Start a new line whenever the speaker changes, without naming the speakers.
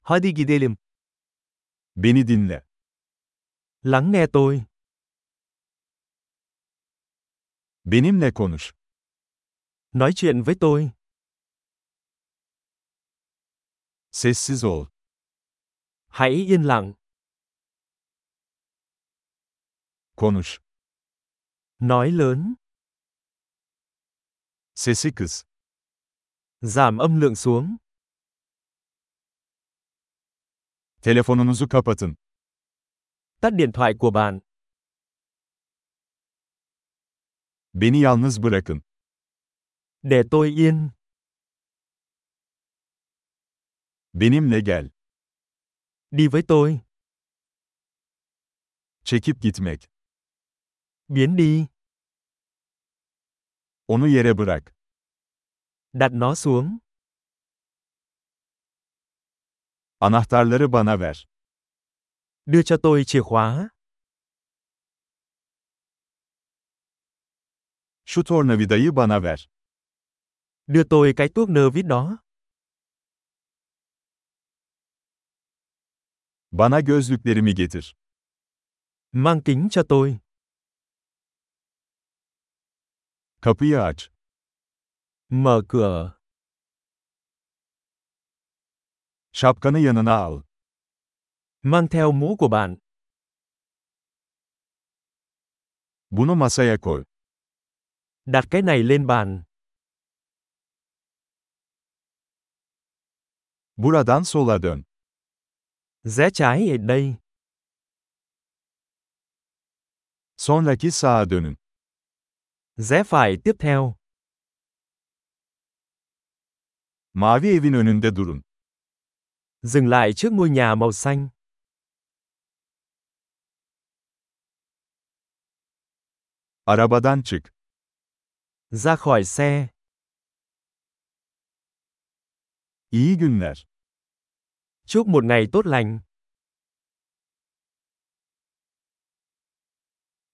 Hadi gidelim.
Beni dinle.
Lắng nghe tôi.
Benimle konuş.
Nói chuyện với tôi.
Sessiz ol.
Hãy yên lặng.
Konuş.
Nói lớn.
Sesi kıs.
Giảm âm lượng xuống.
Telefonunuzu kapatın.
Tắt điện thoại của bạn.
Beni yalnız bırakın.
Để tôi yên.
Benimle gel.
Đi với tôi.
Çekip gitmek.
Biến đi.
Onu yere bırak.
Đặt nó xuống.
Anahtarları bana ver.
Đưa cho tôi chìa khóa.
Şu tornavidayı bana ver.
Đưa tôi cái tuốc nơ vít đó.
Bana gözlüklerimi getir.
Mang kính cho tôi.
Kapıyı aç.
Mở cửa.
Şapkanı yanına al.
Mang theo mũ của bạn.
Bunu masaya koy.
Đặt cái này lên bàn.
Buradan sola dön.
Rẽ trái ở đây.
Sonraki sağa dönün.
Rẽ phải tiếp theo.
Mavi evin önünde durun.
Dừng lại trước ngôi nhà màu xanh.
Arabadan çık.
Ra khỏi xe.
İyi günler.
Chúc một ngày tốt lành.